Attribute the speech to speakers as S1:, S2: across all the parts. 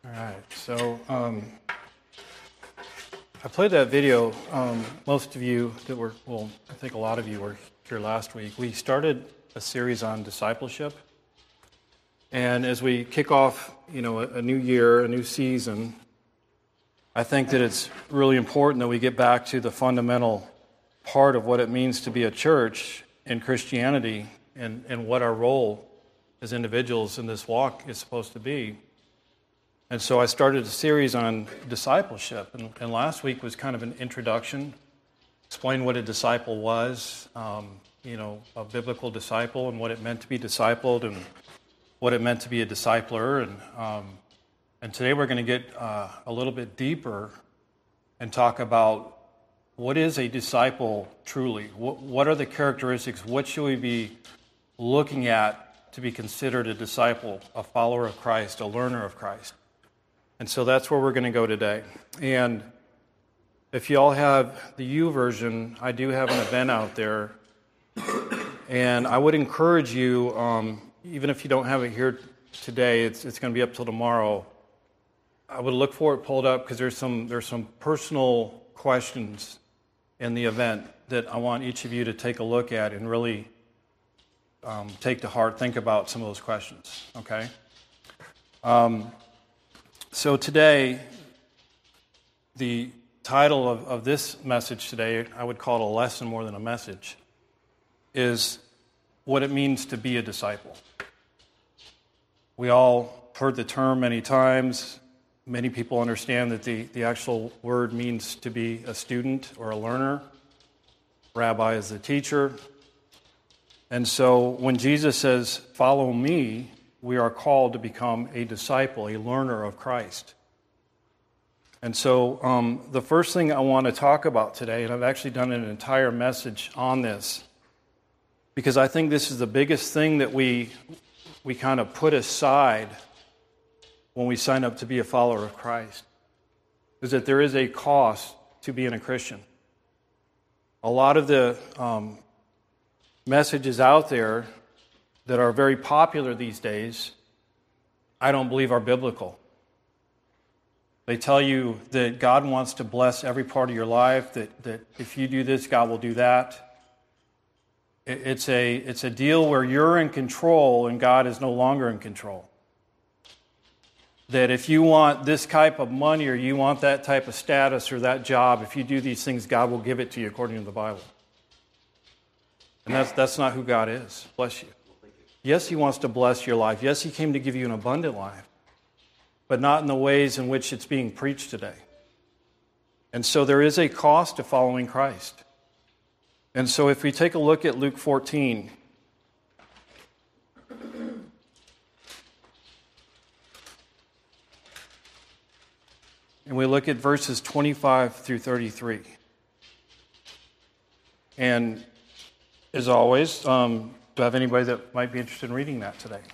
S1: All right, so I played that video. Most of you that were, well, I think a lot of you were here last week. We started a series on discipleship. And as we kick off, a new year, a new season, I think that it's really important that we get back to the fundamental part of what it means to be a church in Christianity and what our role as individuals in this walk is supposed to be. And so I started a series on discipleship, and last week was kind of an introduction, explain what a disciple was, a biblical disciple and what it meant to be discipled and what it meant to be a discipler. And today we're going to get a little bit deeper and talk about what is a disciple truly? What are the characteristics? What should we be looking at to be considered a disciple, a follower of Christ, a learner of Christ? And so that's where we're going to go today. And if you all have the U version, I do have an event out there. And I would encourage you, even if you don't have it here today, it's going to be up till tomorrow. I would look for it pulled up because there's some personal questions in the event that I want each of you to take a look at and really take to heart, think about some of those questions, okay? So today, the title of this message today, I would call it a lesson more than a message, is what it means to be a disciple. We all heard the term many times. Many people understand that the actual word means to be a student or a learner. Rabbi is the teacher. And so when Jesus says, "Follow me," we are called to become a disciple, a learner of Christ. And so the first thing I want to talk about today, and I've actually done an entire message on this, because I think this is the biggest thing that we kind of put aside when we sign up to be a follower of Christ, is that there is a cost to being a Christian. A lot of the messages out there that are very popular these days, I don't believe are biblical. They tell you that God wants to bless every part of your life, that if you do this, God will do that. It's a deal where you're in control and God is no longer in control. That if you want this type of money or you want that type of status or that job, if you do these things, God will give it to you according to the Bible. And that's not who God is. Bless you. Yes, He wants to bless your life. Yes, He came to give you an abundant life, but not in the ways in which it's being preached today. And so there is a cost to following Christ. And so if we take a look at Luke 14, and we look at verses 25 through 33. And as always, do I have anybody that might be interested in reading that today?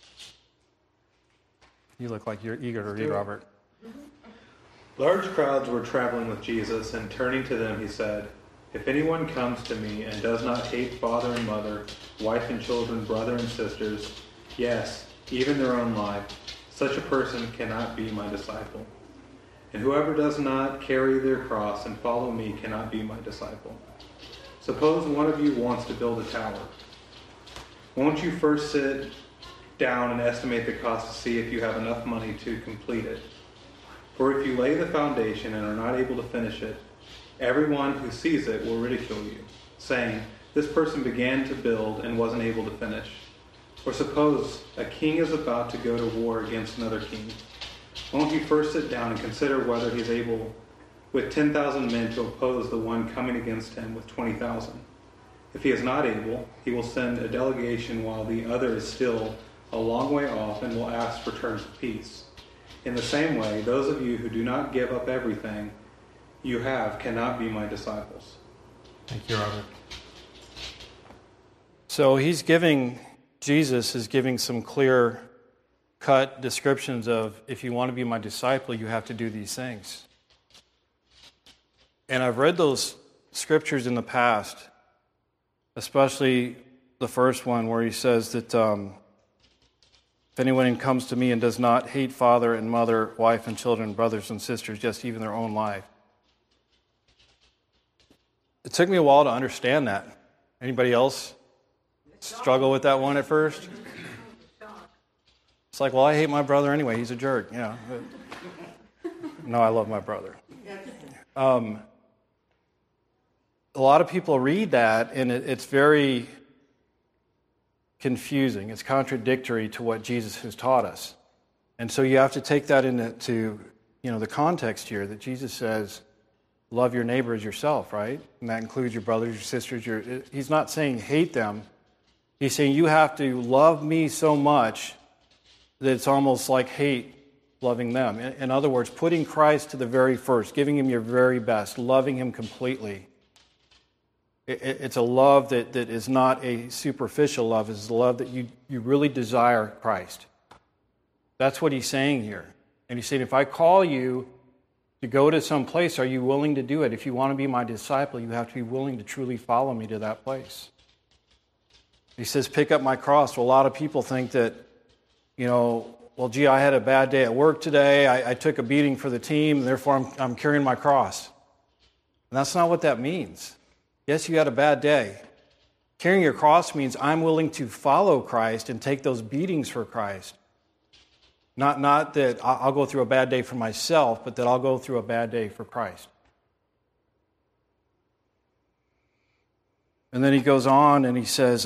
S1: You look like you're eager to read, Robert.
S2: Large crowds were traveling with Jesus, and turning to them, He said, "If anyone comes to me and does not hate father and mother, wife and children, brother and sisters, yes, even their own life, such a person cannot be my disciple. And whoever does not carry their cross and follow me cannot be my disciple. Suppose one of you wants to build a tower. Won't you first sit down and estimate the cost to see if you have enough money to complete it? For if you lay the foundation and are not able to finish it, everyone who sees it will ridicule you, saying, 'This person began to build and wasn't able to finish.' Or suppose a king is about to go to war against another king. Won't he first sit down and consider whether he is able with 10,000 men to oppose the one coming against him with 20,000? If he is not able, he will send a delegation while the other is still a long way off and will ask for terms of peace. In the same way, those of you who do not give up everything you have cannot be my disciples."
S1: Thank you, Robert. So Jesus is giving some clear-cut descriptions of, if you want to be my disciple, you have to do these things. And I've read those scriptures in the past, especially the first one where he says that if If anyone comes to me and does not hate father and mother, wife and children, brothers and sisters, just even their own life. It took me a while to understand that. Anybody else struggle with that one at first? It's like, well, I hate my brother anyway. He's a jerk. Yeah. No, I love my brother. A lot of people read that, and it's very confusing. It's contradictory to what Jesus has taught us. And so you have to take that into the context here that Jesus says, love your neighbor as yourself, right? And that includes your brothers, your sisters. He's not saying hate them. He's saying you have to love me so much that it's almost like hate loving them. In other words, putting Christ to the very first, giving him your very best, loving him completely. It's a love that is not a superficial love. It's a love that you really desire Christ. That's what he's saying here. And he's saying, if I call you to go to some place, are you willing to do it? If you want to be my disciple, you have to be willing to truly follow me to that place. He says, pick up my cross. Well, a lot of people think that, well, gee, I had a bad day at work today. I took a beating for the team, and therefore I'm carrying my cross. And that's not what that means. Yes, you had a bad day. Carrying your cross means I'm willing to follow Christ and take those beatings for Christ. Not that I'll go through a bad day for myself, but that I'll go through a bad day for Christ. And then he goes on and he says,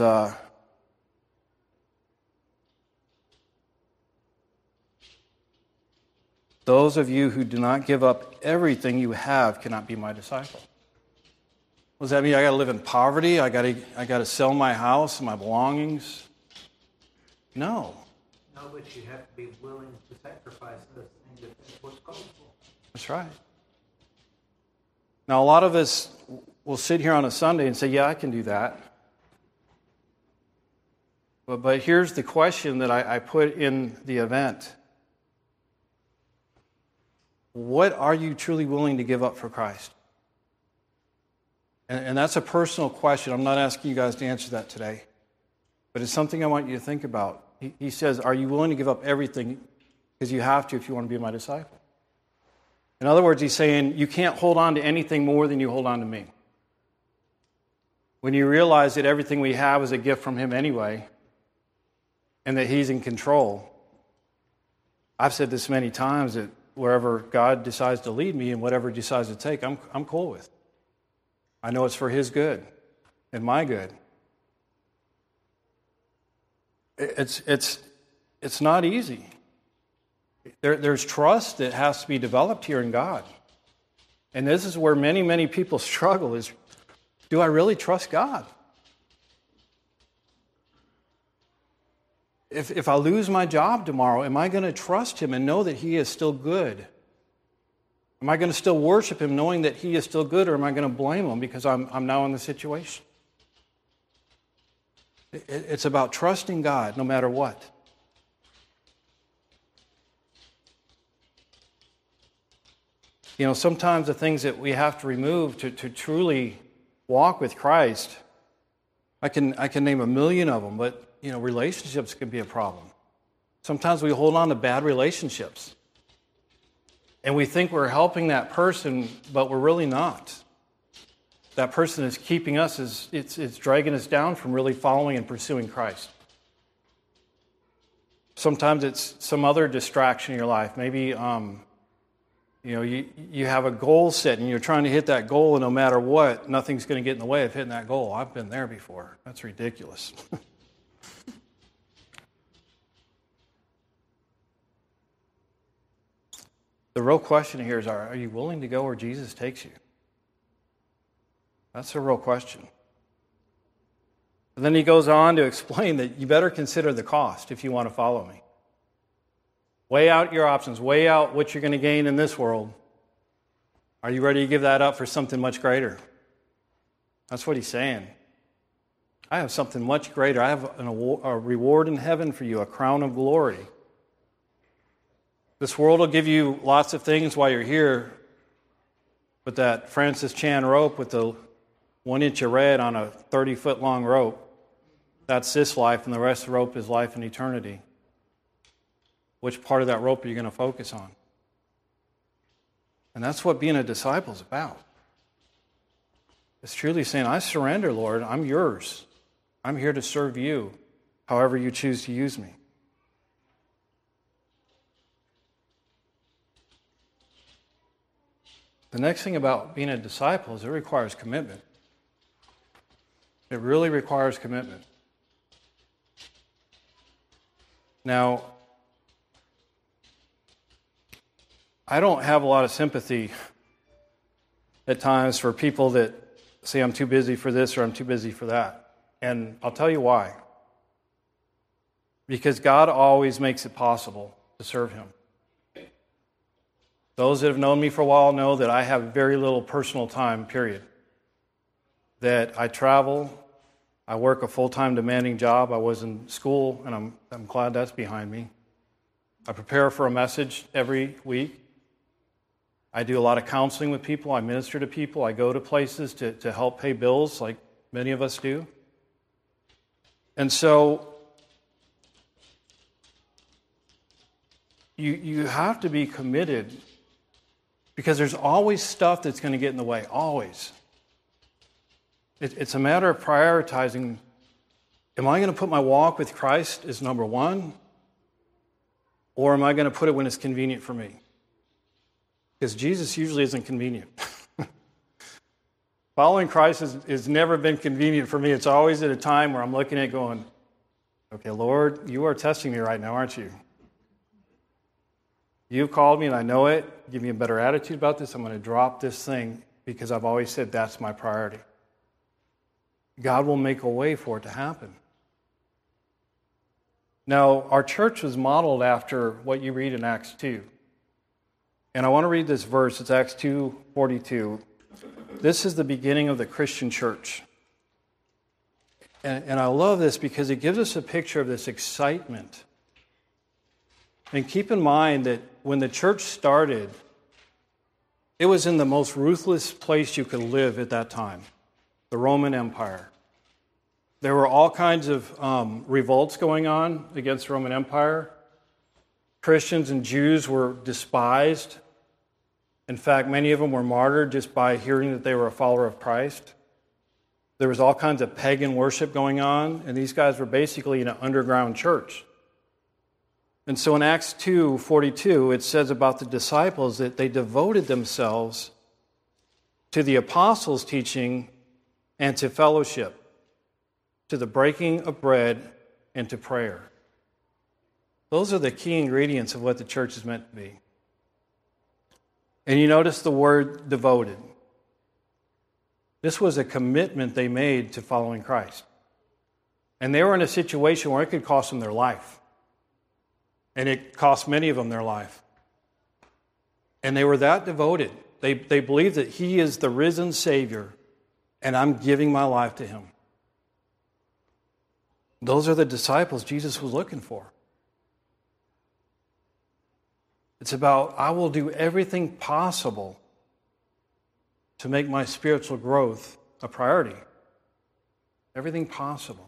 S1: those of you who do not give up everything you have cannot be my disciple. What does that mean? I got to live in poverty? I got to sell my house and my belongings? No.
S3: No, but you have to be willing to sacrifice those things if that's what's called for.
S1: That's right. Now, a lot of us will sit here on a Sunday and say, yeah, I can do that. But here's the question that I put in the event. What are you truly willing to give up for Christ? And that's a personal question. I'm not asking you guys to answer that today. But it's something I want you to think about. He says, are you willing to give up everything? Because you have to if you want to be my disciple. In other words, he's saying, you can't hold on to anything more than you hold on to me. When you realize that everything we have is a gift from him anyway, and that he's in control. I've said this many times, that wherever God decides to lead me and whatever he decides to take, I'm cool with. I know it's for his good and my good. It's not easy. There's trust that has to be developed here in God. And this is where many, many people struggle is, do I really trust God? If I lose my job tomorrow, am I going to trust him and know that he is still good? Am I going to still worship him knowing that he is still good, or am I going to blame him because I'm now in the situation? It's about trusting God no matter what. Sometimes the things that we have to remove to truly walk with Christ, I can name a million of them, but relationships can be a problem. Sometimes we hold on to bad relationships. And we think we're helping that person, but we're really not. That person is keeping us, it's dragging us down from really following and pursuing Christ. Sometimes it's some other distraction in your life. Maybe you have a goal set and you're trying to hit that goal, and no matter what, nothing's going to get in the way of hitting that goal. I've been there before. That's ridiculous. The real question here is, are you willing to go where Jesus takes you? That's the real question. And then he goes on to explain that you better consider the cost if you want to follow me. Weigh out your options. Weigh out what you're going to gain in this world. Are you ready to give that up for something much greater? That's what he's saying. I have something much greater. I have a reward in heaven for you, a crown of glory. This world will give you lots of things while you're here, but that Francis Chan rope with the 1 inch of red on a 30-foot long rope, that's this life, and the rest of the rope is life in eternity. which part of that rope are you going to focus on? And that's what being a disciple is about. It's truly saying, I surrender, Lord. I'm yours. I'm here to serve you, however you choose to use me. The next thing about being a disciple is it requires commitment. It really requires commitment. Now, I don't have a lot of sympathy at times for people that say I'm too busy for this or I'm too busy for that. And I'll tell you why. Because God always makes it possible to serve Him. Those that have known me for a while know that I have very little personal time, period. That I travel, I work a full-time demanding job. I was in school, and I'm glad that's behind me. I prepare for a message every week. I do a lot of counseling with people. I minister to people. I go to places to help pay bills like many of us do. And so you have to be committed because there's always stuff that's going to get in the way, always. It's a matter of prioritizing. Am I going to put my walk with Christ as number one? Or am I going to put it when it's convenient for me? Because Jesus usually isn't convenient. Following Christ has never been convenient for me. It's always at a time where I'm looking at it going, okay, Lord, you are testing me right now, aren't you? You've called me and I know it. Give me a better attitude about this. I'm going to drop this thing because I've always said that's my priority. God will make a way for it to happen. Now, our church was modeled after what you read in Acts 2. And I want to read this verse. It's Acts 2:42. This is the beginning of the Christian church. And I love this because it gives us a picture of this excitement. And keep in mind that when the church started, it was in the most ruthless place you could live at that time, the Roman Empire. There were all kinds of revolts going on against the Roman Empire. Christians and Jews were despised. In fact, many of them were martyred just by hearing that they were a follower of Christ. There was all kinds of pagan worship going on, and these guys were basically in an underground church. And so in Acts 2:42, it says about the disciples that they devoted themselves to the apostles' teaching and to fellowship, to the breaking of bread and to prayer. Those are the key ingredients of what the church is meant to be. And you notice the word devoted. This was a commitment they made to following Christ. And they were in a situation where it could cost them their life. And it cost many of them their life. And they were that devoted. They believed that He is the risen Savior, and I'm giving my life to Him. Those are the disciples Jesus was looking for. It's about, I will do everything possible to make my spiritual growth a priority. Everything possible.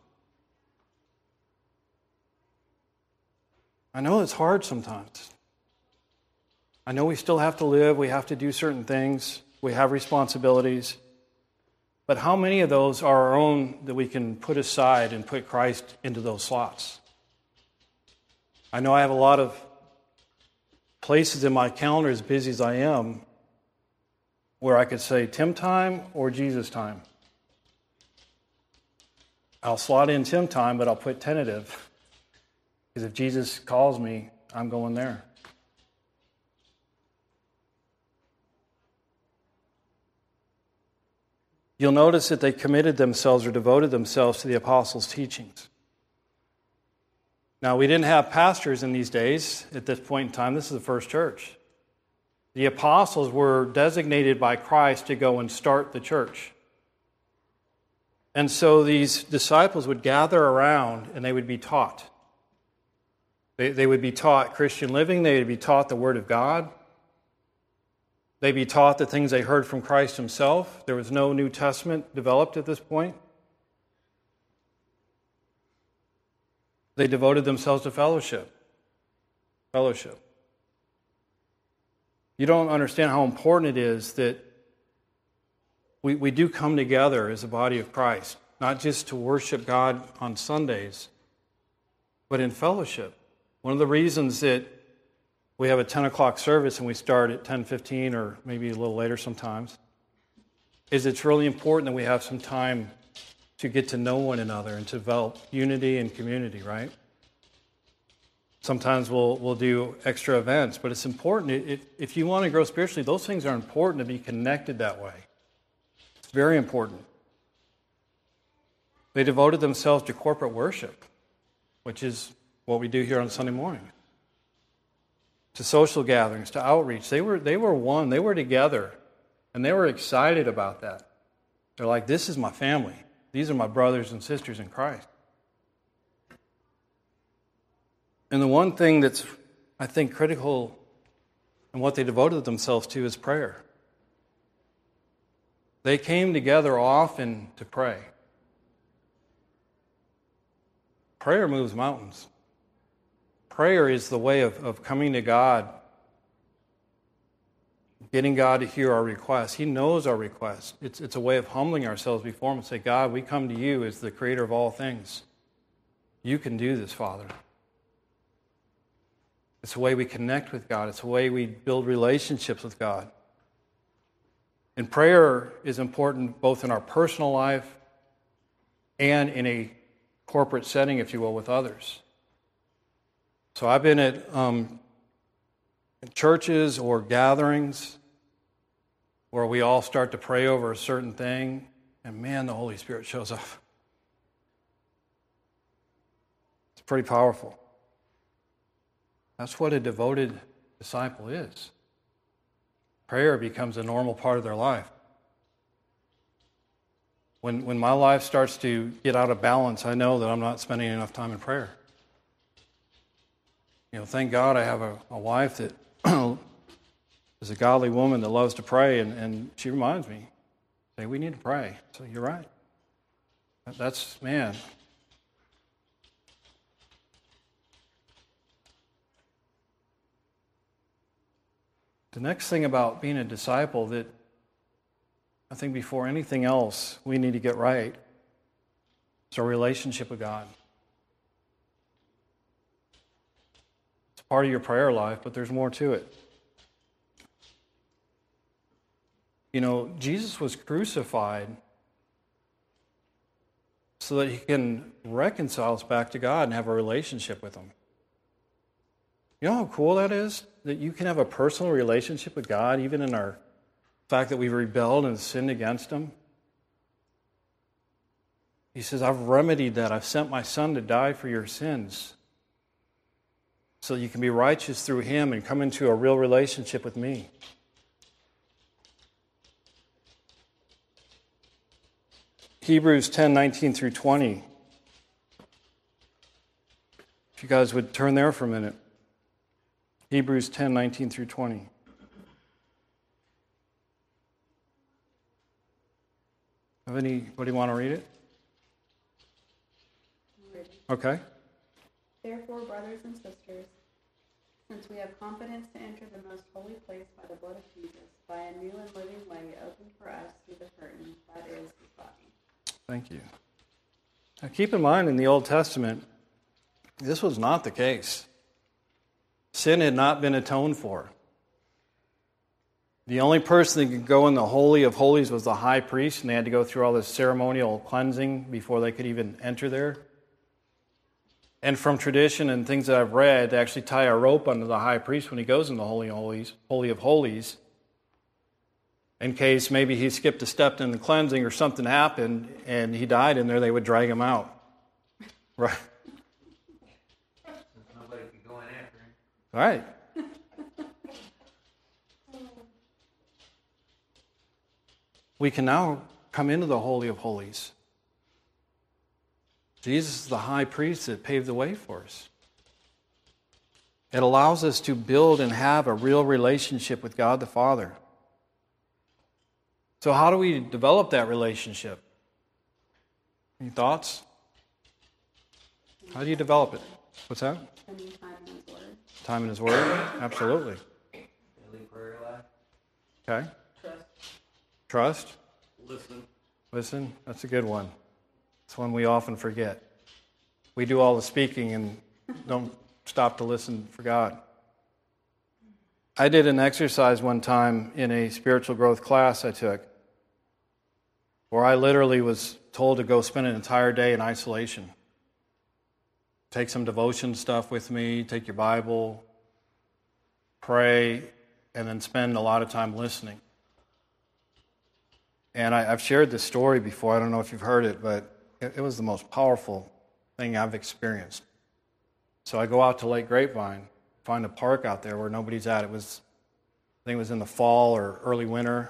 S1: I know it's hard sometimes. I know we still have to live, we have to do certain things, we have responsibilities. But how many of those are our own that we can put aside and put Christ into those slots? I know I have a lot of places in my calendar, as busy as I am, where I could say Tim time or Jesus time. I'll slot in Tim time, but I'll put tentative. Because if Jesus calls me, I'm going there. You'll notice that they committed themselves or devoted themselves to the apostles' teachings. Now, we didn't have pastors in these days at this point in time. This is the first church. The apostles were designated by Christ to go and start the church. And so these disciples would gather around and they would be taught. They would be taught Christian living. They would be taught the Word of God. They'd be taught the things they heard from Christ Himself. There was no New Testament developed at this point. They devoted themselves to fellowship fellowship. You don't understand how important it is that we do come together as a body of Christ, not just to worship God on Sundays, but in fellowship. One of the reasons that we have a 10 o'clock service and we start at 10:15 or maybe a little later sometimes is it's really important that we have some time to get to know one another and to develop unity and community, right? Sometimes we'll do extra events, but it's important. If you want to grow spiritually, those things are important to be connected that way. It's very important. They devoted themselves to corporate worship, which is what we do here on Sunday morning. To social gatherings, to outreach. They were one. They were together, and they were excited about that. They're like, this is my family. These are my brothers and sisters in Christ. And the one thing that's, I think, critical in what they devoted themselves to is prayer. They came together often to pray. Prayer moves mountains. Prayer is the way of coming to God, getting God to hear our requests. He knows our requests. It's a way of humbling ourselves before Him and say, God, we come to You as the Creator of all things. You can do this, Father. It's a way we connect with God. It's a way we build relationships with God. And prayer is important both in our personal life and in a corporate setting, if you will, with others. So I've been at churches or gatherings where we all start to pray over a certain thing, and man, the Holy Spirit shows up. It's pretty powerful. That's what a devoted disciple is. Prayer becomes a normal part of their life. When my life starts to get out of balance, I know that I'm not spending enough time in prayer. Thank God I have a wife that is a godly woman that loves to pray, and she reminds me, say, we need to pray. So you're right. That's, man. The next thing about being a disciple that I think before anything else we need to get right is our relationship with God. It's part of your prayer life, but there's more to it. Jesus was crucified so that He can reconcile us back to God and have a relationship with Him. You know how cool that is? That you can have a personal relationship with God, even in our fact that we've rebelled and sinned against Him. He says, I've remedied that. I've sent my Son to die for your sins so that you can be righteous through Him and come into a real relationship with me. Hebrews 10:19 through 20. If you guys would turn there for a minute. Hebrews 10:19 through 20. Have anybody want to read it? Okay.
S4: Therefore, brothers and sisters, since we have confidence to enter the most holy place by the blood of Jesus, by a new and living way opened for us through the curtain, that is, His body.
S1: Thank you. Now keep in mind, in the Old Testament, this was not the case. Sin had not been atoned for. The only person that could go in the Holy of Holies was the high priest, and they had to go through all this ceremonial cleansing before they could even enter there. And from tradition and things that I've read, they actually tie a rope under the high priest when he goes in the Holy of Holies, in case maybe he skipped a step in the cleansing or something happened and he died in there, they would drag him out. Right.
S3: Nobody could go in after him.
S1: Right. We can now come into the Holy of Holies. Jesus is the high priest that paved the way for us. It allows us to build and have a real relationship with God the Father. So how do we develop that relationship? Any thoughts? How do you develop it? What's that?
S4: Spending time in His Word.
S1: Time in His Word? Absolutely.
S3: Daily prayer life.
S1: Okay. Trust? Listen? That's a good one. It's one we often forget. We do all the speaking and don't stop to listen for God. I did an exercise one time in a spiritual growth class I took where I literally was told to go spend an entire day in isolation. Take some devotion stuff with me, take your Bible, pray, and then spend a lot of time listening. And I've shared this story before. I don't know if you've heard it, but it was the most powerful thing I've experienced. So I go out to Lake Grapevine, find a park out there where nobody's at. I think it was in the fall or early winter.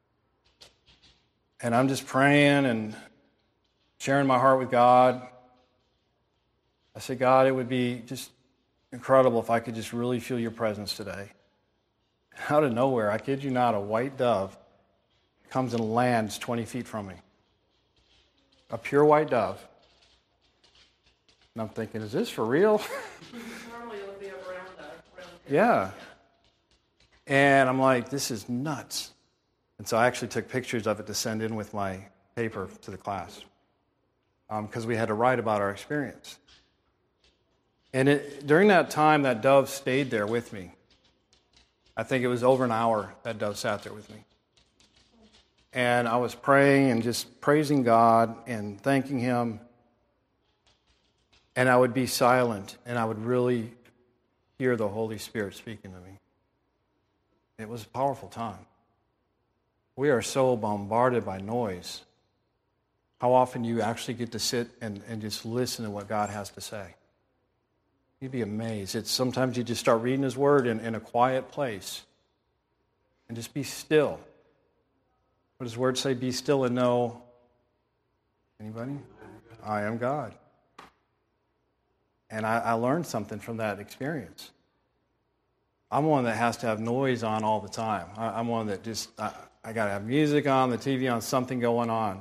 S1: And I'm just praying and sharing my heart with God. I said, God, it would be just incredible if I could just really feel your presence today. Out of nowhere, I kid you not, a white dove comes and lands 20 feet from me. A pure white dove. And I'm thinking, is this for real?
S5: Normally it would be around
S1: Yeah. And I'm like, this is nuts. And so I actually took pictures of it to send in with my paper to the class because we had to write about our experience. And during that time, that dove stayed there with me. I think it was over an hour that dove sat there with me. And I was praying and just praising God and thanking Him. And I would be silent, and I would really hear the Holy Spirit speaking to me. It was a powerful time. We are so bombarded by noise. How often do you actually get to sit and just listen to what God has to say? You'd be amazed. Sometimes you just start reading His Word in a quiet place and just be still. What does His Word say? Be still and know. Anybody? I am God. And I learned something from that experience. I'm one that has to have noise on all the time. I'm one that just, I got to have music on, the TV on, something going on.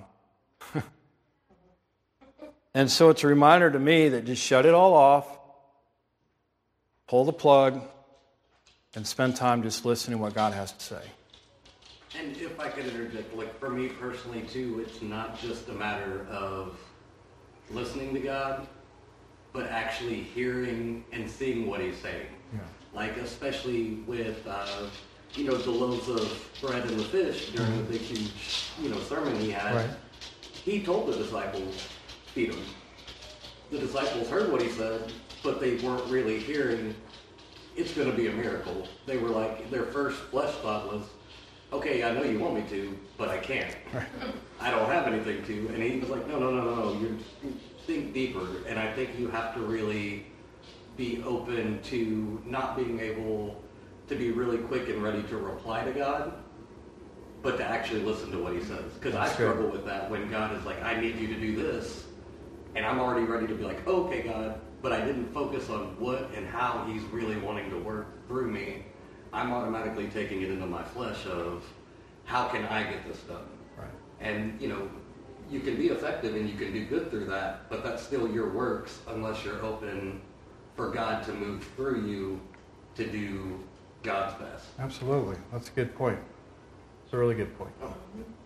S1: And so it's a reminder to me that just shut it all off, pull the plug, and spend time just listening to what God has to say.
S6: And if I could interject, like for me personally too, it's not just a matter of listening to God, but actually hearing and seeing what He's saying.
S1: Yeah.
S6: Like especially with, the loaves of bread and the fish during the big huge, sermon He had.
S1: Right.
S6: He told the disciples, feed them. The disciples heard what He said, but they weren't really hearing, it's going to be a miracle. They were like, their first flesh thought was, okay, I know you want me to, but I can't.
S1: Right.
S6: I don't have anything to. And He was like, no. You think deeper. And I think you have to really be open to not being able to be really quick and ready to reply to God, but to actually listen to what He says. Because I struggle with that when God is like, I need you to do this. And I'm already ready to be like, okay, God, but I didn't focus on what and how He's really wanting to work through me. I'm automatically taking it into my flesh of how can I get this done?
S1: Right.
S6: And, you can be effective and you can do good through that, but that's still your works unless you're open for God to move through you to do God's best.
S1: Absolutely. That's a good point. It's a really good point.
S6: Oh.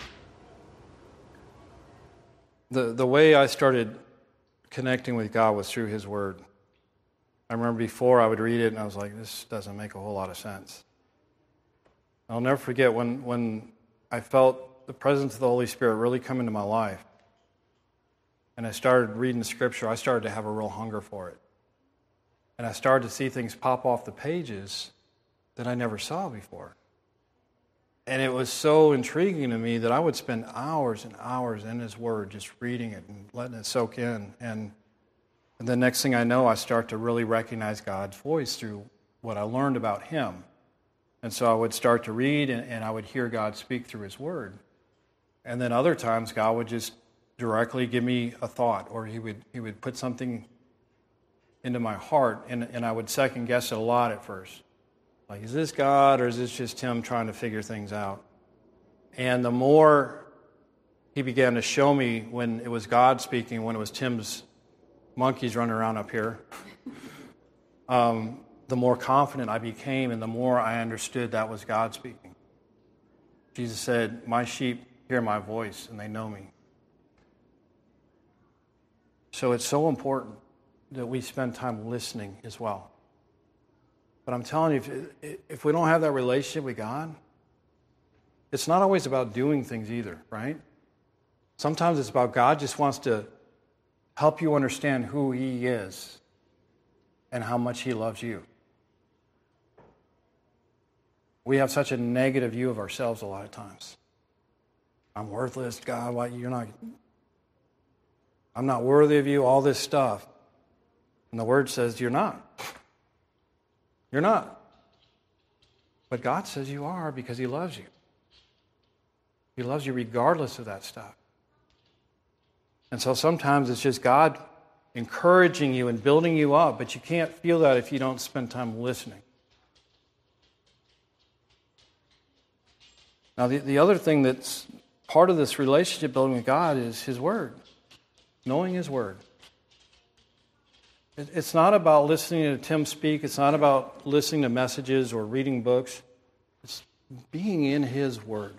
S1: The way I started connecting with God was through His Word. I remember before I would read it and I was like, this doesn't make a whole lot of sense. I'll never forget when I felt the presence of the Holy Spirit really come into my life. And I started reading the Scripture. I started to have a real hunger for it. And I started to see things pop off the pages that I never saw before. And it was so intriguing to me that I would spend hours and hours in His Word just reading it and letting it soak in. And the next thing I know, I start to really recognize God's voice through what I learned about Him. And so I would start to read and I would hear God speak through His Word. And then other times God would just directly give me a thought, or He would put something into my heart, and I would second guess it a lot at first. Like, is this God or is this just Him trying to figure things out? And the more He began to show me when it was God speaking, when it was Tim's monkeys running around up here, the the more confident I became and the more I understood that was God speaking. Jesus said, "My sheep hear my voice and they know me." So it's so important that we spend time listening as well. But I'm telling you, if we don't have that relationship with God, it's not always about doing things either, right? Sometimes it's about God just wants to help you understand who He is and how much He loves you. We have such a negative view of ourselves a lot of times. I'm worthless, God, why you're not... I'm not worthy of you, all this stuff. And the Word says you're not. You're not. But God says you are because He loves you. He loves you regardless of that stuff. And so sometimes it's just God encouraging you and building you up, but you can't feel that if you don't spend time listening. Now, the other thing that's part of this relationship building with God is His Word. Knowing His Word. It's not about listening to Tim speak. It's not about listening to messages or reading books. It's being in His Word.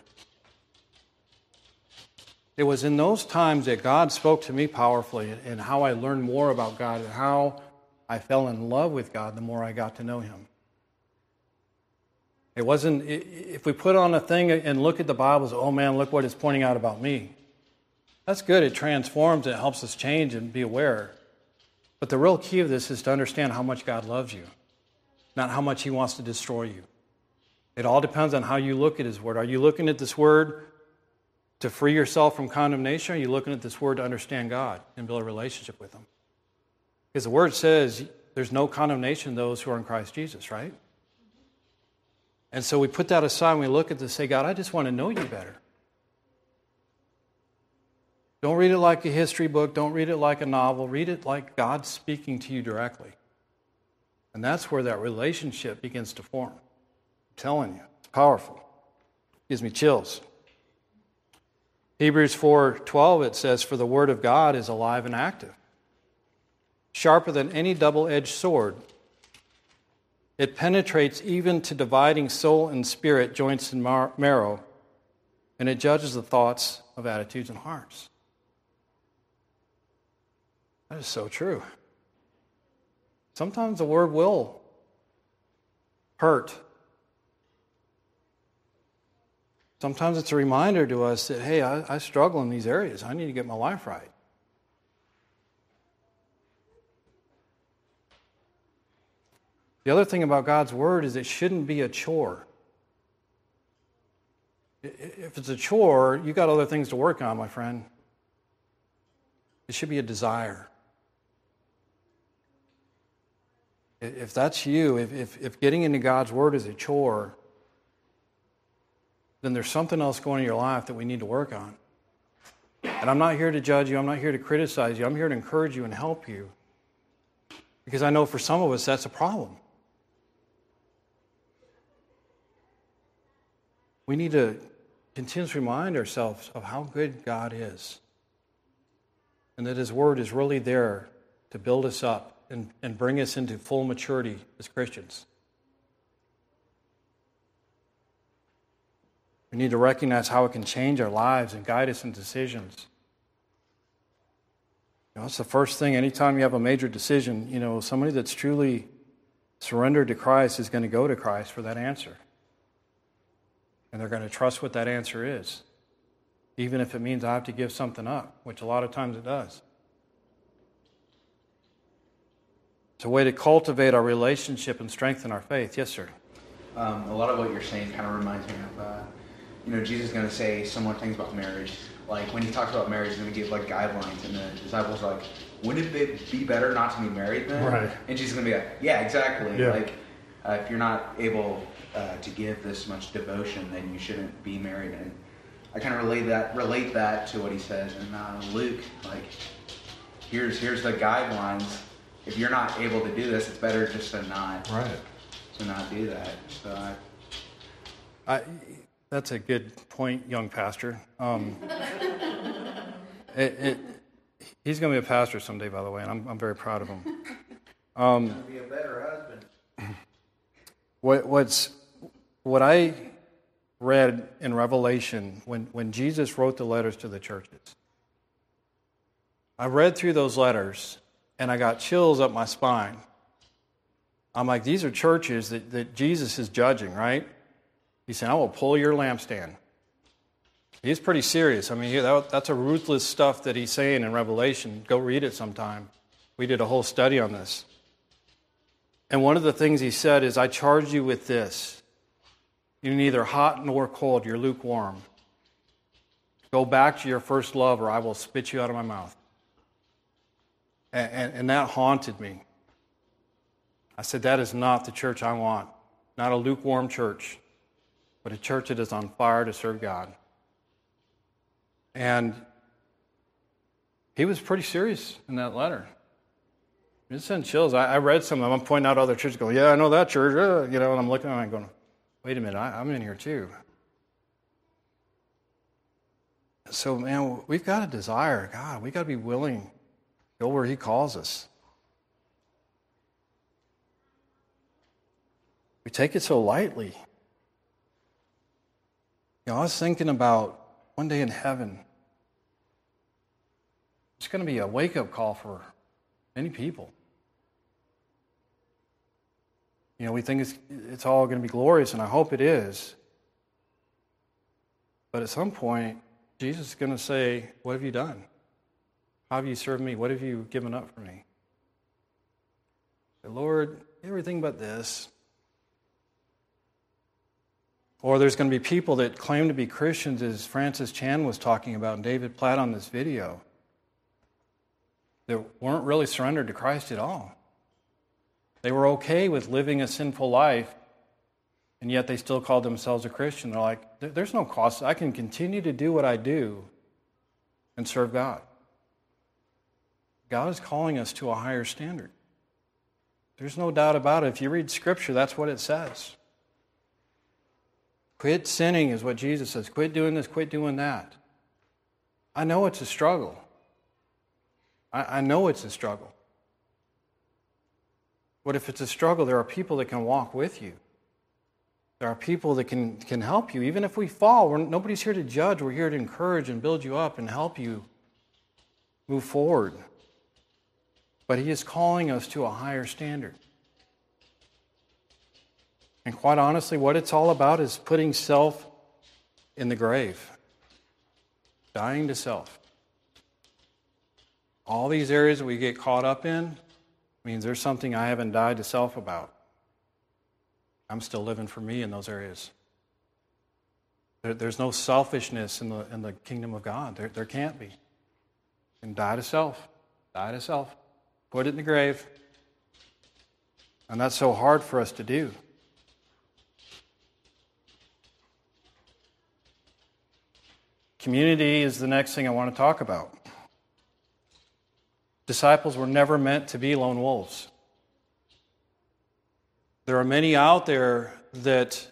S1: It was in those times that God spoke to me powerfully and how I learned more about God and how I fell in love with God the more I got to know Him. It wasn't, if we put on a thing and look at the Bible and say, oh man, look what it's pointing out about me. That's good. It transforms. It helps us change and be aware. But the real key of this is to understand how much God loves you, not how much He wants to destroy you. It all depends on how you look at His Word. Are you looking at this Word to free yourself from condemnation? Or are you looking at this Word to understand God and build a relationship with Him? Because the Word says there's no condemnation in those who are in Christ Jesus, right? And so we put that aside and we look at this and say, God, I just want to know you better. Don't read it like a history book. Don't read it like a novel. Read it like God speaking to you directly. And that's where that relationship begins to form. I'm telling you, it's powerful. Gives me chills. Hebrews 4:12, it says, "For the word of God is alive and active, sharper than any double-edged sword. It penetrates even to dividing soul and spirit, joints and marrow, and it judges the thoughts of attitudes and hearts." That is so true. Sometimes the word will hurt. Sometimes it's a reminder to us that, hey, I struggle in these areas. I need to get my life right. The other thing about God's Word is it shouldn't be a chore. If it's a chore, you got other things to work on, my friend. It should be a desire. If that's you, if getting into God's Word is a chore, then there's something else going on in your life that we need to work on. And I'm not here to judge you. I'm not here to criticize you. I'm here to encourage you and help you. Because I know for some of us that's a problem. We need to continuously remind ourselves of how good God is. And that His Word is really there to build us up and bring us into full maturity as Christians. We need to recognize how it can change our lives and guide us in decisions. It's the first thing. Anytime you have a major decision, somebody that's truly surrendered to Christ is going to go to Christ for that answer. And they're going to trust what that answer is, even if it means I have to give something up, which a lot of times it does. It's a way to cultivate our relationship and strengthen our faith. Yes, sir.
S7: A lot of what you're saying kind of reminds me of, Jesus is going to say similar things about marriage. Like when He talks about marriage, He's going to give like guidelines, and the disciples are like, wouldn't it be better not to be married then?
S1: Right.
S7: And Jesus is going to be like, yeah, exactly.
S1: Yeah.
S7: Like if you're not able to give this much devotion, then you shouldn't be married. And I kind of relate that to what He says in Luke. Like, here's the guidelines. If you're not able to do this, it's better just to not do that. So
S1: that's a good point, young pastor. He's going to be a pastor someday, by the way, and I'm very proud of him.
S3: Be a better husband.
S1: what I read in Revelation when Jesus wrote the letters to the churches, I read through those letters and I got chills up my spine. I'm like, these are churches that Jesus is judging, right? He said, I will pull your lampstand. He's pretty serious. I mean, that's a ruthless stuff that he's saying in Revelation. Go read it sometime. We did a whole study on this. And one of the things he said is, I charge you with this. You're neither hot nor cold. You're lukewarm. Go back to your first love or I will spit you out of my mouth. And that haunted me. I said, that is not the church I want. Not a lukewarm church, but a church that is on fire to serve God. And he was pretty serious in that letter. It sent chills. I read some of them. I'm pointing out other churches going, yeah, I know that church. And I'm looking at them and going, wait a minute, I'm in here too. So, man, we've got a desire. God, we've got to be willing to go where he calls us. We take it so lightly. I was thinking about one day in heaven, it's going to be a wake-up call for many people. We think it's all going to be glorious, and I hope it is. But at some point, Jesus is going to say, what have you done? How have you served me? What have you given up for me? Say, Lord, everything but this. Or there's going to be people that claim to be Christians, as Francis Chan was talking about and David Platt on this video, that weren't really surrendered to Christ at all. They were okay with living a sinful life, and yet they still called themselves a Christian. They're like, there's no cost. I can continue to do what I do and serve God. God is calling us to a higher standard. There's no doubt about it. If you read Scripture, that's what it says. Quit sinning is what Jesus says. Quit doing this, quit doing that. I know it's a struggle. I know it's a struggle. But if it's a struggle, there are people that can walk with you. There are people that can help you. Even if we fall, nobody's here to judge. We're here to encourage and build you up and help you move forward. But he is calling us to a higher standard. And quite honestly, what it's all about is putting self in the grave. Dying to self. All these areas that we get caught up in means there's something I haven't died to self about. I'm still living for me in those areas. There's no selfishness in the kingdom of God. There can't be. And die to self. Die to self. Put it in the grave. And that's so hard for us to do. Community is the next thing I want to talk about. Disciples were never meant to be lone wolves. There are many out there that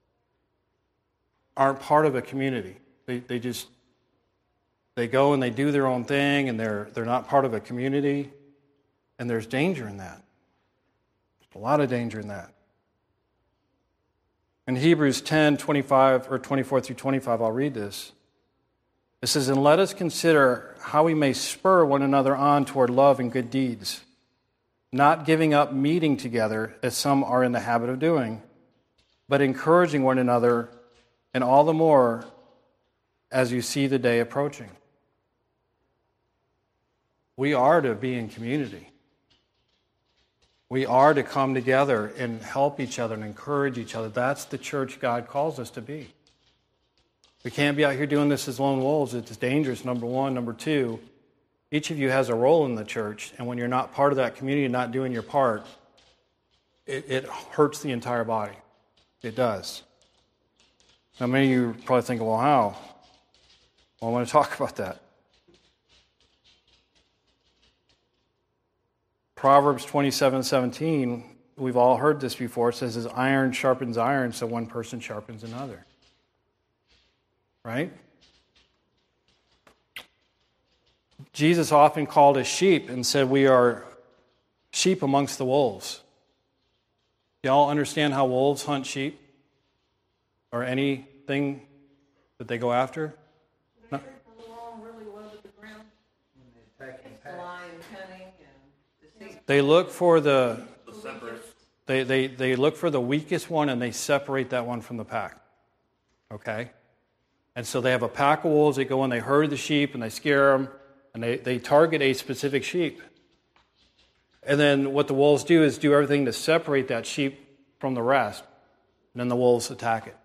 S1: aren't part of a community. They go and they do their own thing, and they're not part of a community, and there's danger in that. There's a lot of danger in that. In Hebrews 10:25 or 24 through 25, I'll read this. It says, "And let us consider how we may spur one another on toward love and good deeds, not giving up meeting together as some are in the habit of doing, but encouraging one another, and all the more as you see the day approaching." We are to be in community. We are to come together and help each other and encourage each other. That's the church God calls us to be. We can't be out here doing this as lone wolves. It's dangerous, number one. Number two, each of you has a role in the church, and when you're not part of that community and not doing your part, it hurts the entire body. It does. Now, many of you are probably thinking, well, how? Well, I want to talk about that. Proverbs 27:17, we've all heard this before. It says, as iron sharpens iron, so one person sharpens another. Right? Jesus often called us sheep and said we are sheep amongst the wolves. Do y'all understand how wolves hunt sheep? Or anything that they go after?
S5: They creep along really low to the ground.
S3: Lying, cunning, and deceit.
S1: They look for the
S6: separate.
S1: they look for the weakest one and they separate that one from the pack. Okay? And so they have a pack of wolves. They go and they herd the sheep and they scare them and they target a specific sheep. And then what the wolves do is do everything to separate that sheep from the rest. And then the wolves attack it.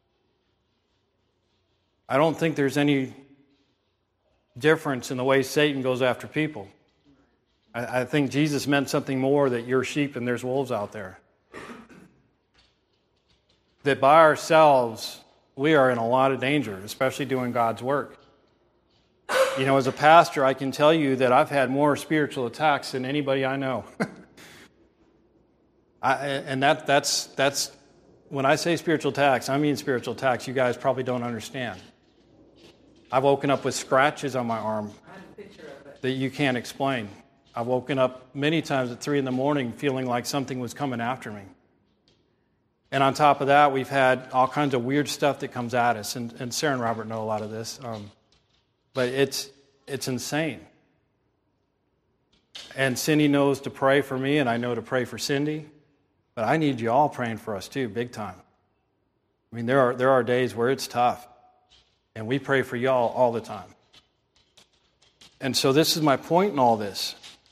S1: I don't think there's any difference in the way Satan goes after people. I think Jesus meant something more, that you're sheep and there's wolves out there. That by ourselves, we are in a lot of danger, especially doing God's work. You know, as a pastor, I can tell you that I've had more spiritual attacks than anybody I know. That's when I say spiritual attacks, I mean spiritual attacks. You guys probably don't understand. I've woken up with scratches on my arm that you can't explain. I've woken up many times at 3 a.m. feeling like something was coming after me. And on top of that, we've had all kinds of weird stuff that comes at us. And Sarah and Robert know a lot of this. But it's insane. And Cindy knows to pray for me, and I know to pray for Cindy. But I need you all praying for us too, big time. I mean, there are days where it's tough. And we pray for y'all all the time. And so this is my point in all this.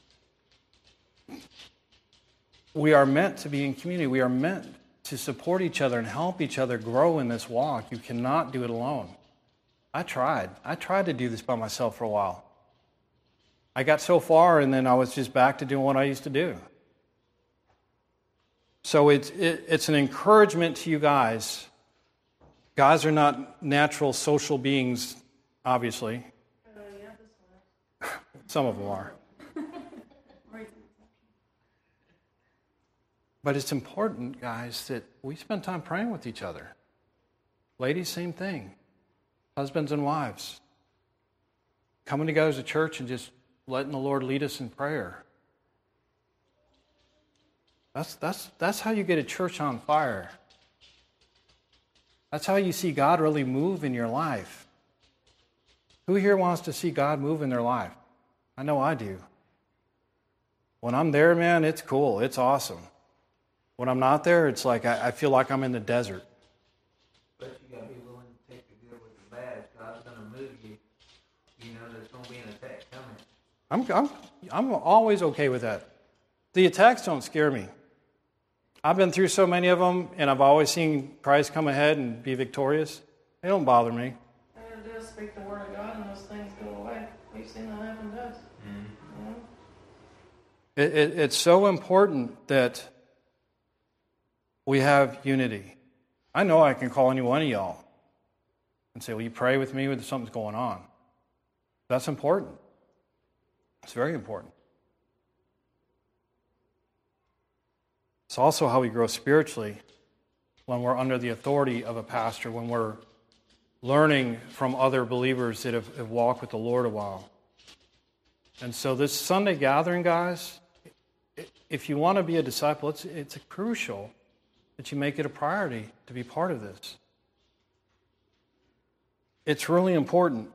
S1: We are meant to be in community. We are meant to support each other and help each other grow in this walk. You cannot do it alone. I tried to do this by myself for a while. I got so far, and then I was just back to doing what I used to do. So it's an encouragement to you guys. Guys are not natural social beings, obviously. Some of them are. But it's important, guys, that we spend time praying with each other. Ladies, same thing. Husbands and wives. Coming together as a church and just letting the Lord lead us in prayer. That's how you get a church on fire. That's how you see God really move in your life. Who here wants to see God move in their life? I know I do. When I'm there, man, it's cool. It's awesome. When I'm not there, it's like I feel like I'm in the desert.
S3: But you gotta be willing to take the good with the bad. God's gonna move you. You know there's gonna be an attack coming.
S1: I'm always okay with that. The attacks don't scare me. I've been through so many of them, and I've always seen Christ come ahead and be victorious. They don't bother me.
S5: And it does speak the word of God, and those things go away. We've seen that happen to us. You know?
S1: It's so important that we have unity. I know I can call any one of y'all and say, will you pray with me when something's going on? That's important. It's very important. It's also how we grow spiritually when we're under the authority of a pastor, when we're learning from other believers that have walked with the Lord a while. And so this Sunday gathering, guys, if you want to be a disciple, it's crucial that you make it a priority to be part of this. It's really important.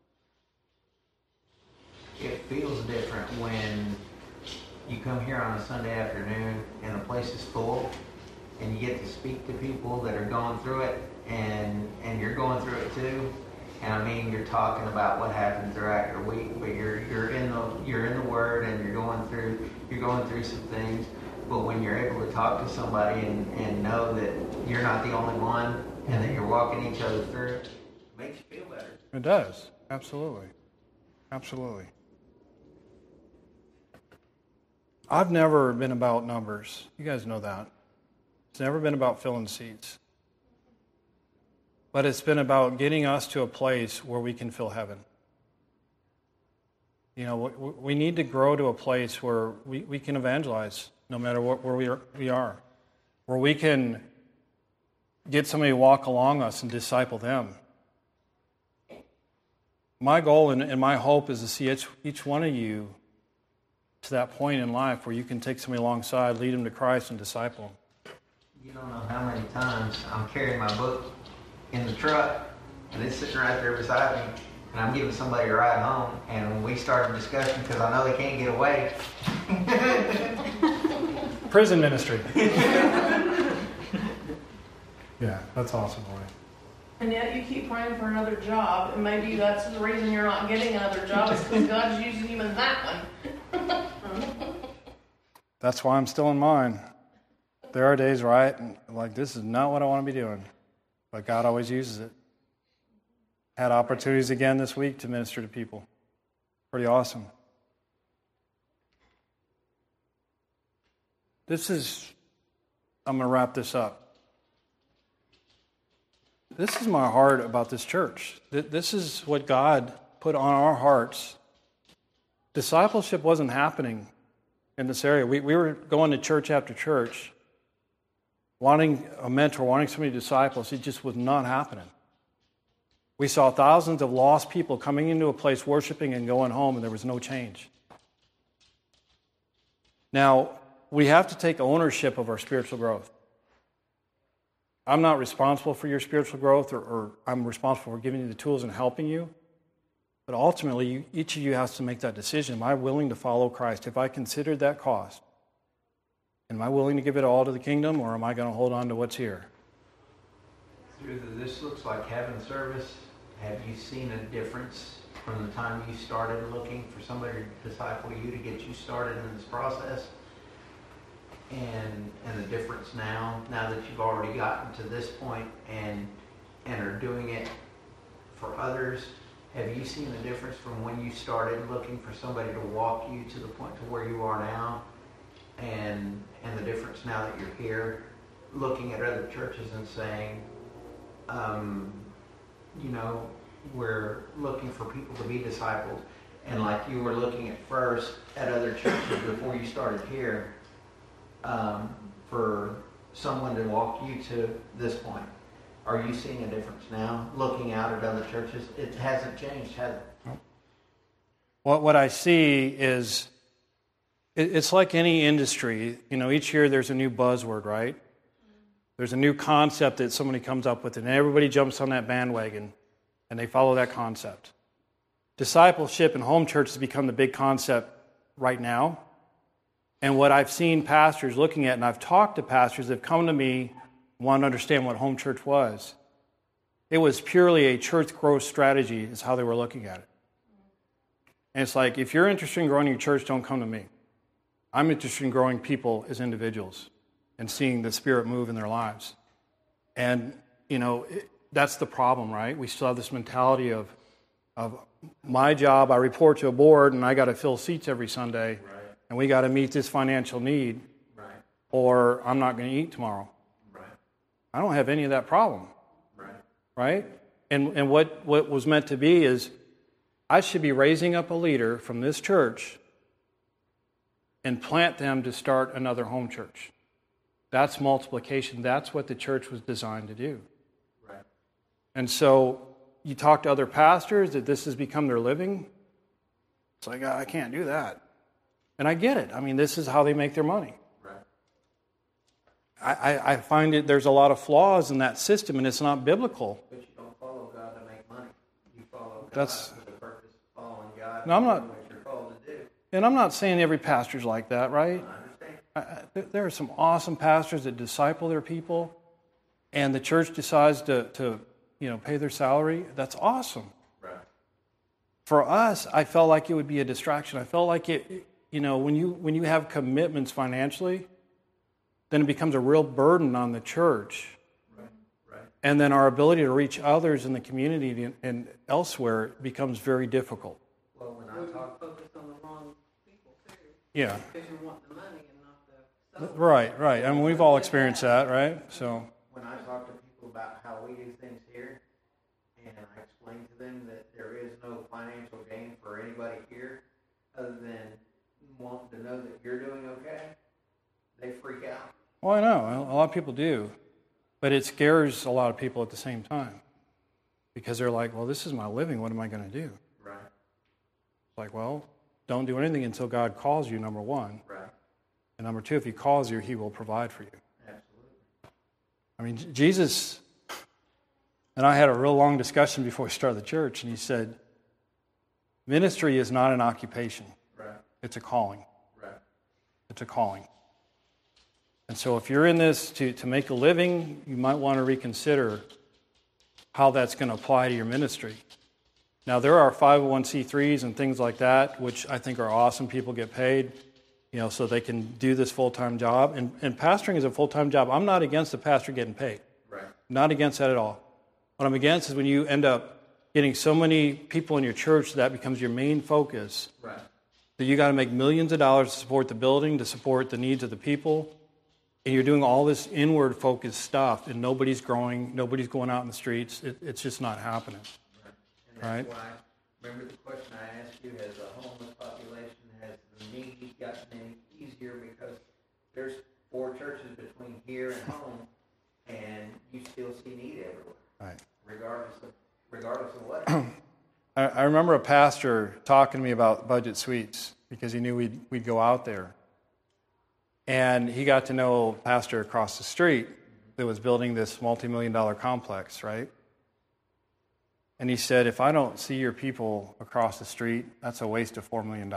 S3: It feels different when you come here on a Sunday afternoon and the place is full and you get to speak to people that are going through it and you're going through it too. And I mean, you're talking about what happened throughout your week, but you're in the Word and you're going through some things. But when you're able to talk to somebody and know that you're not the only one and that you're walking each other through, it makes you feel better.
S1: It does. Absolutely. Absolutely. I've never been about numbers. You guys know that. It's never been about filling seats. But it's been about getting us to a place where we can fill heaven. You know, we need to grow to a place where we can evangelize no matter where we are. Where we can get somebody to walk along us and disciple them. My goal and my hope is to see each one of you to that point in life where you can take somebody alongside, lead them to Christ, and disciple them.
S3: You don't know how many times I'm carrying my book in the truck, and it's sitting right there beside me, and I'm giving somebody a ride home, and when we start a discussion, because I know they can't get away.
S1: Prison ministry. Yeah, that's awesome, boy.
S5: And yet you keep praying for another job, and maybe that's the reason you're not getting another job, is because God's using you in that one.
S1: That's why I'm still in mine. There are days, right, and like, this is not what I want to be doing. But God always uses it. Had opportunities again this week to minister to people. Pretty awesome. I'm going to wrap this up. This is my heart about this church. This is what God put on our hearts. Discipleship wasn't happening in this area. We were going to church after church, wanting a mentor, wanting somebody to disciple us. It just was not happening. We saw thousands of lost people coming into a place, worshiping and going home, and there was no change. Now, we have to take ownership of our spiritual growth. I'm not responsible for your spiritual growth, or I'm responsible for giving you the tools and helping you. But ultimately, each of you has to make that decision. Am I willing to follow Christ? If I considered that cost, am I willing to give it all to the kingdom, or am I going to hold on to what's here?
S3: This looks like heaven service. Have you seen a difference from the time you started looking for somebody to disciple you to get you started in this process? And the difference now that you've already gotten to this point and are doing it for others, have you seen a difference from when you started looking for somebody to walk you to the point to where you are now, and the difference now that you're here, looking at other churches and saying, we're looking for people to be discipled, and like you were looking at first at other churches before you started here, for someone to walk you to this point. Are you seeing a difference now, looking out at other churches? It hasn't changed, has it?
S1: What I see is, it's like any industry. Each year there's a new buzzword, right? There's a new concept that somebody comes up with, and everybody jumps on that bandwagon, and they follow that concept. Discipleship and home church has become the big concept right now. And what I've seen pastors looking at, and I've talked to pastors that have come to me, want to understand what home church was. It was purely a church growth strategy is how they were looking at it. And it's like, if you're interested in growing your church, don't come to me. I'm interested in growing people as individuals and seeing the Spirit move in their lives. And, that's the problem, right? We still have this mentality of my job, I report to a board, and I got to fill seats every Sunday, right, and we got to meet this financial need, right, or I'm not going to eat tomorrow. Right. I don't have any of that problem. Right? And what was meant to be is, I should be raising up a leader from this church and plant them to start another home church. That's multiplication. That's what the church was designed to do. Right. And so you talk to other pastors that this has become their living. It's like, I can't do that. And I get it. I mean, this is how they make their money. Right. I find there's a lot of flaws in that system, and it's not biblical.
S3: But you don't follow God to make money. You follow God
S1: for
S3: the purpose of following God.
S1: No, I'm not.
S3: What you're called to do.
S1: And I'm not saying every pastor's like that, right?
S3: I understand.
S1: There are some awesome pastors that disciple their people, and the church decides to pay their salary. That's awesome.
S3: Right.
S1: For us, I felt like it would be a distraction. I felt like when you have commitments financially, then it becomes a real burden on the church.
S3: Right.
S1: And then our ability to reach others in the community and elsewhere becomes very difficult.
S3: Well, when I talk,
S5: Focus on the wrong people too.
S1: Yeah.
S5: Because you want the money and not the.
S1: Right. I mean, we've all experienced that, right? So.
S3: When I talk to people about how we do things here, and I explain to them that there is no financial gain for anybody here other than wanting to know that you're doing okay, they freak out.
S1: Well, I know. A lot of people do. But it scares a lot of people at the same time. Because they're like, well, this is my living. What am I going to do?
S3: Right.
S1: It's like, well, don't do anything until God calls you, number one.
S3: Right.
S1: And number two, if He calls you, He will provide for you.
S3: Absolutely.
S1: I mean, Jesus and I had a real long discussion before we started the church, and he said, ministry is not an occupation.
S7: Right.
S1: It's a calling.
S7: Right.
S1: It's a calling. And so if you're in this to make a living, you might want to reconsider how that's going to apply to your ministry. Now, there are 501c3s and things like that, which I think are awesome. People get paid, so they can do this full-time job. And pastoring is a full-time job. I'm not against the pastor getting paid.
S7: Right.
S1: Not against that at all. What I'm against is when you end up getting so many people in your church that becomes your main focus.
S7: Right.
S1: That you got to make millions of dollars to support the building, to support the needs of the people. And you're doing all this inward-focused stuff, and nobody's growing, nobody's going out in the streets. It's just not happening.
S3: Right. And that's why, remember the question I asked you, has the homeless population, has the need gotten any easier? Because there's 4 churches between here and home, and you still see need everywhere.
S1: Right.
S3: Regardless of what.
S1: I remember a pastor talking to me about budget suites because he knew we'd go out there. And he got to know a pastor across the street that was building this multi-million-dollar complex, right? And he said, if I don't see your people across the street, that's a waste of $4 million.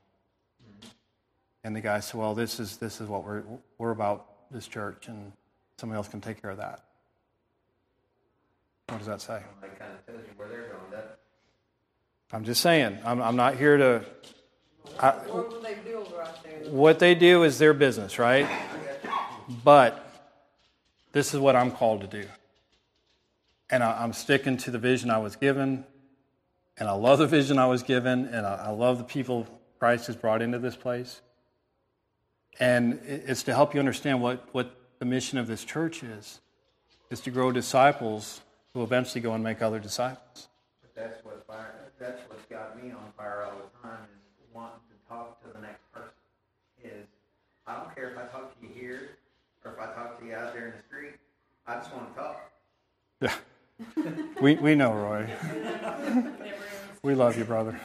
S1: And the guy said, well, this is what we're about, this church, and somebody else can take care of that. What does that say?
S3: That kind of tells you where they're going, doesn't it?
S1: I'm just saying. I'm not here to...
S8: What will they build right there?
S1: What they do is their business, right? But this is what I'm called to do. And I'm sticking to the vision I was given. And I love the vision I was given. And I love the people Christ has brought into this place. And it's to help you understand what the mission of this church is to grow disciples who eventually go and make other disciples.
S3: But that's what's got me on fire all the time, is wanting to talk to the next person. I don't care if I talk to you here or if I talk to you out there in the street. I just want to talk.
S1: Yeah, we know, Roy. We love you, brother.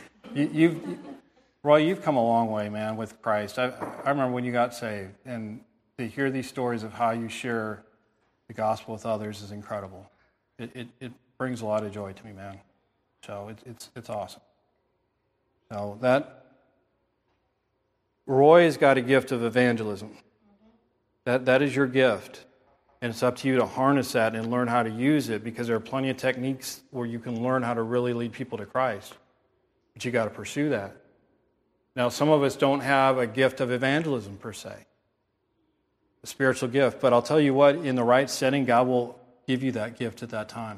S1: Roy, you've come a long way, man, with Christ. I remember when you got saved, and to hear these stories of how you share the gospel with others is incredible. It brings a lot of joy to me, man. So it's awesome. So Roy has got a gift of evangelism. That is your gift. And it's up to you to harness that and learn how to use it, because there are plenty of techniques where you can learn how to really lead people to Christ. But you got to pursue that. Now, some of us don't have a gift of evangelism per se, a spiritual gift. But I'll tell you what, in the right setting, God will give you that gift at that time.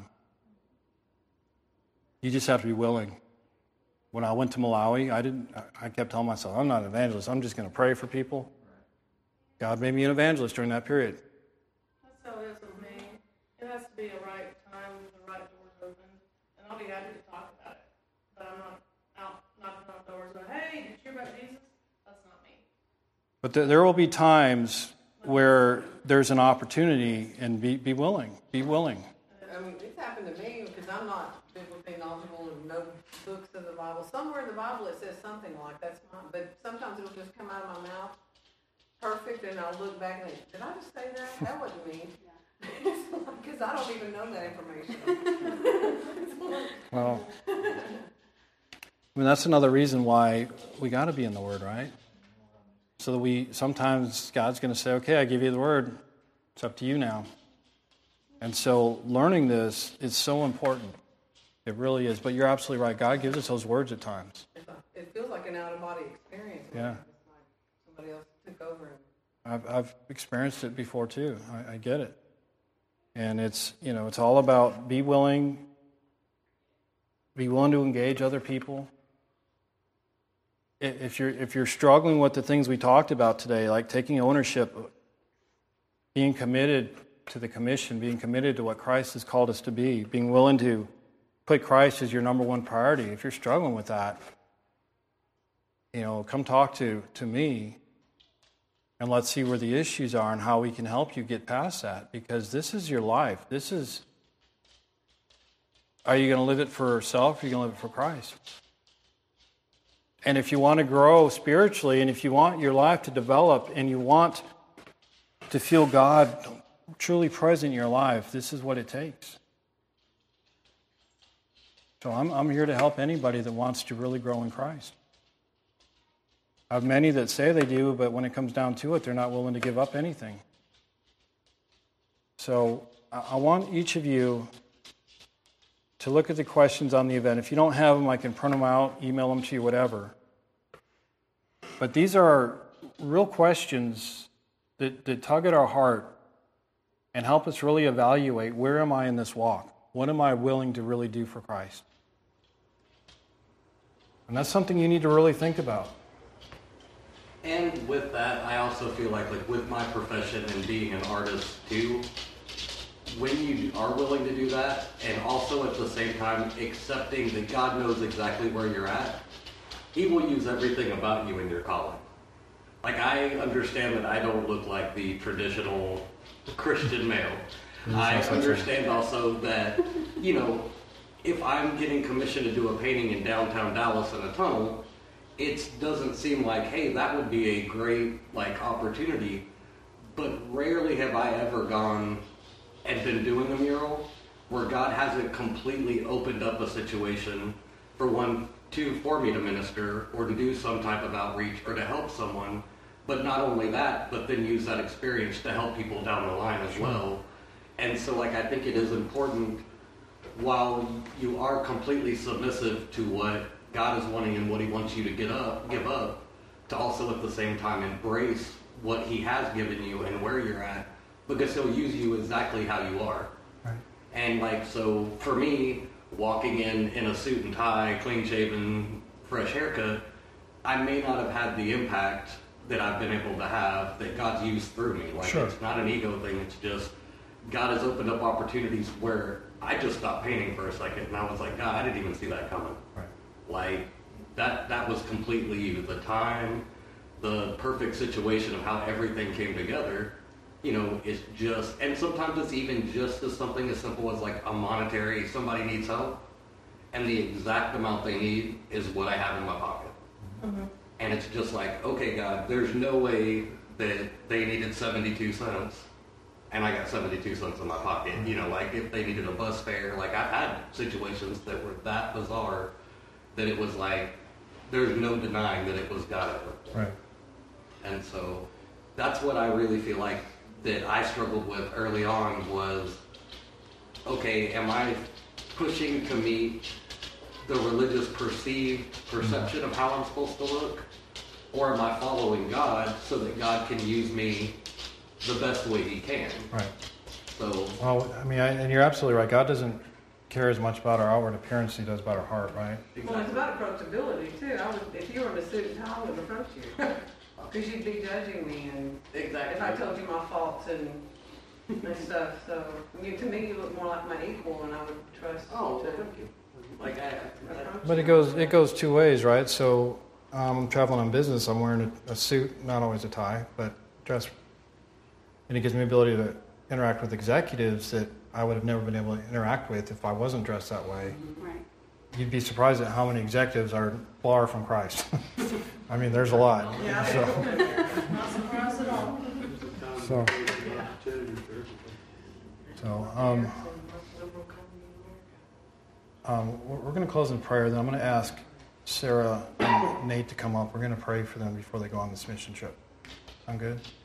S1: You just have to be willing. When I went to Malawi, I kept telling myself, I'm not an evangelist. I'm just going to pray for people. God made me an evangelist during that period.
S5: That's how it is with me. It has to be a right time with the right doors open, and I'll be happy to talk about it. But I'm not out knocking on doors going, hey, did you hear about Jesus? That's not me.
S1: But there will be times where there's an opportunity, and be willing. Be willing.
S8: I mean, it's happened to me because I'm not biblically knowledgeable and know books of the Bible. Somewhere in the Bible it says something like that's not, but sometimes it'll just come out of my mouth perfect, and I'll look back and think, did I just say that? That wasn't me. Because I don't even know that information.
S1: Well, I mean, that's another reason why we got to be in the Word, right? So that sometimes God's going to say, okay, I give you the Word. It's up to you now. And so learning this is so important. It really is. But you're absolutely right. God gives us those words at times.
S8: It feels like an out-of-body experience.
S1: Yeah.
S8: It's like somebody else took over.
S1: I've experienced it before too. I get it. And it's all about be willing to engage other people. If you're struggling with the things we talked about today, like taking ownership, being committed to the commission, being committed to what Christ has called us to be, being willing to put Christ as your number one priority. If you're struggling with that, come talk to me, and let's see where the issues are and how we can help you get past that, because this is your life. Are you going to live it for self, or are you going to live it for Christ? And if you want to grow spiritually, and if you want your life to develop, and you want to feel God truly present in your life, this is what it takes. So I'm here to help anybody that wants to really grow in Christ. I have many that say they do, but when it comes down to it, they're not willing to give up anything. So I want each of you to look at the questions on the event. If you don't have them, I can print them out, email them to you, whatever. But these are real questions that tug at our heart and help us really evaluate, where am I in this walk? What am I willing to really do for Christ? And that's something you need to really think about.
S6: And with that, I also feel like with my profession and being an artist too, when you are willing to do that, and also at the same time accepting that God knows exactly where you're at, He will use everything about you in your calling. Like, I understand that I don't look like the traditional Christian male. I understand also that, if I'm getting commissioned to do a painting in downtown Dallas in a tunnel, it doesn't seem like, hey, that would be a great opportunity. But rarely have I ever gone and been doing a mural where God hasn't completely opened up a situation for me to minister or to do some type of outreach or to help someone. But not only that, but then use that experience to help people down the line as well. And so I think it is important, while you are completely submissive to what God is wanting and what He wants you to give up, to also at the same time embrace what He has given you and where you're at, because He'll use you exactly how you are.
S1: Right.
S6: And so for me, walking in a suit and tie, clean shaven, fresh haircut, I may not have had the impact that I've been able to have that God's used through me.
S1: Sure.
S6: It's not an ego thing, it's just God has opened up opportunities where I just stopped painting for a second and I was like, God, I didn't even see that coming.
S1: Right.
S6: That was completely you. The time, the perfect situation of how everything came together, it's just, and sometimes it's even just as something as simple as a monetary, somebody needs help, and the exact amount they need is what I have in my pocket. Mm-hmm. And it's just okay, God, there's no way that they needed 72 cents, and I got 72 cents in my pocket. If they needed a bus fare, I've had situations that were that bizarre that it was there's no denying that it was God.
S1: Right.
S6: And so that's what I really feel like that I struggled with early on was, okay, am I pushing to meet the religious perception of how I'm supposed to look? Or am I following God so that God can use me the best way He can?
S1: Right.
S6: So.
S1: Well, and you're absolutely right. God doesn't care as much about our outward appearance as He does about our heart, right?
S6: Exactly.
S8: Well, it's about approachability too. If you were in a suit and tie, I would approach you because you'd be judging me, and
S6: Exactly.
S8: if I told you my faults and stuff. So to me, you look more like my equal, and I would trust.
S6: Oh,
S8: to
S6: thank you.
S8: approach
S1: But
S8: you.
S1: it goes two ways, right? So I'm traveling on business. I'm wearing a suit, not always a tie, but dress, and it gives me the ability to interact with executives that I would have never been able to interact with if I wasn't dressed that way.
S4: Right.
S1: You'd be surprised at how many executives are far from Christ. There's a lot.
S8: Yeah.
S5: Not surprised at all.
S1: We're going to close in prayer. Then I'm going to ask Sarah and Nate to come up. We're going to pray for them before they go on this mission trip. Sound good?